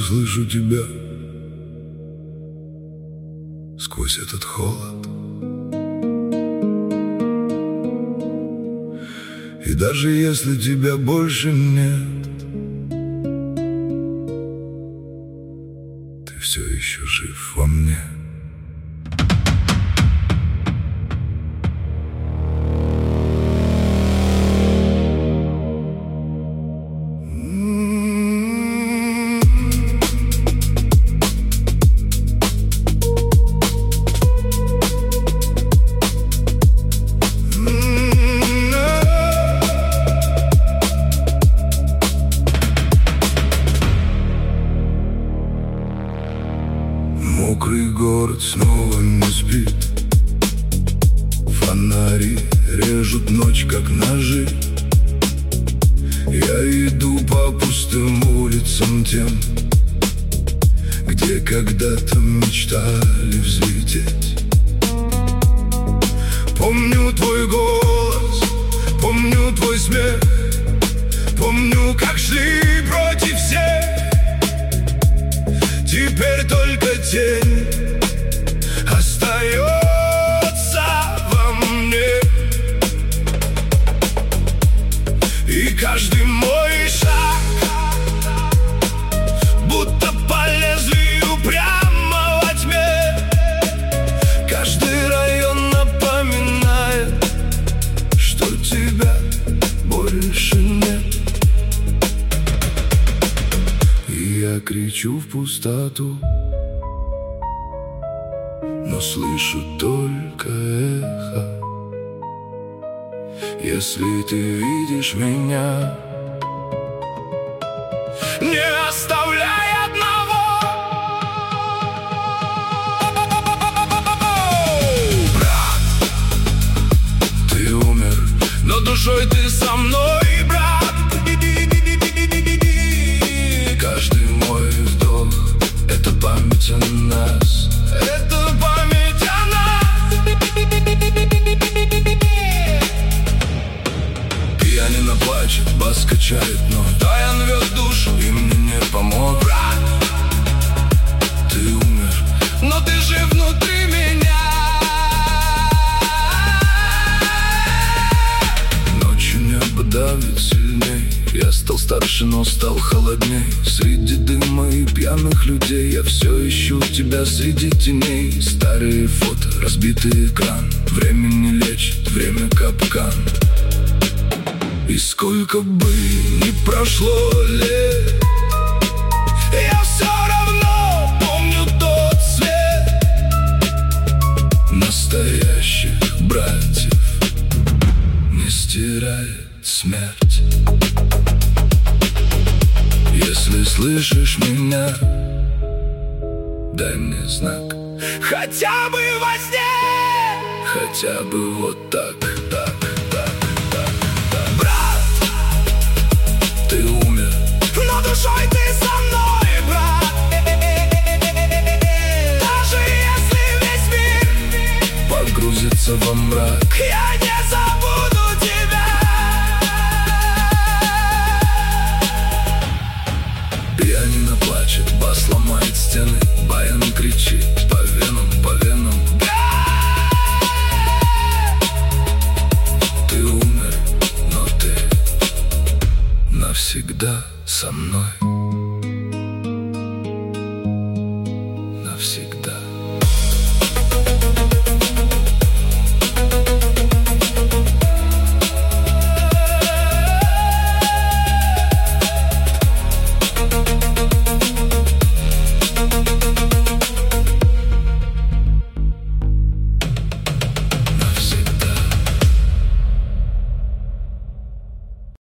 слышу тебя сквозь этот холод. И даже если тебя больше нет, ты все еще жив во мне. Мокрый город снова не спит. Фонари режут ночь, как ножи. Я иду по пустым улицам тем, где когда-то мечтали взлететь. Помню твой голос, помню твой смех, помню, как шли против всех. Теперь только тень остается во мне. И каждый мой шаг будто по лезвию прямо во тьме. Каждый район напоминает, что тебя больше нет. И я кричу в пустоту, но слышу только эхо. Если ты видишь меня, не оставляй одного. Брат, ты умер, но душой ты со мной, брат. Каждый мой вдох — это память о нас. Это память о нас. Пианино плачет, бас качает, но Дайан рвет душу, и мне не помог. Брат, ты умер, но ты жив внутри меня. Ночью небо давит сильней. Я стал старше, но стал холодней. Среди дыма и пьяных людей я все ищу тебя среди теней. Старые фото, разбитый экран. Время не лечит, время капкан. И сколько бы ни прошло лет, я все равно помню тот свет. Настоящих братьев не стирает смерть. Если слышишь меня, дай мне знак. Хотя бы во сне, хотя бы вот так, так, так, так, так. Брат, ты умер, но душой ты со мной, брат. Даже если весь мир погрузится во мрак, я не забуду тебя. Пианино плачет, бас ломает стены. Баян кричит по венам, по венам. Ты умер, но ты навсегда со мной. Навсегда.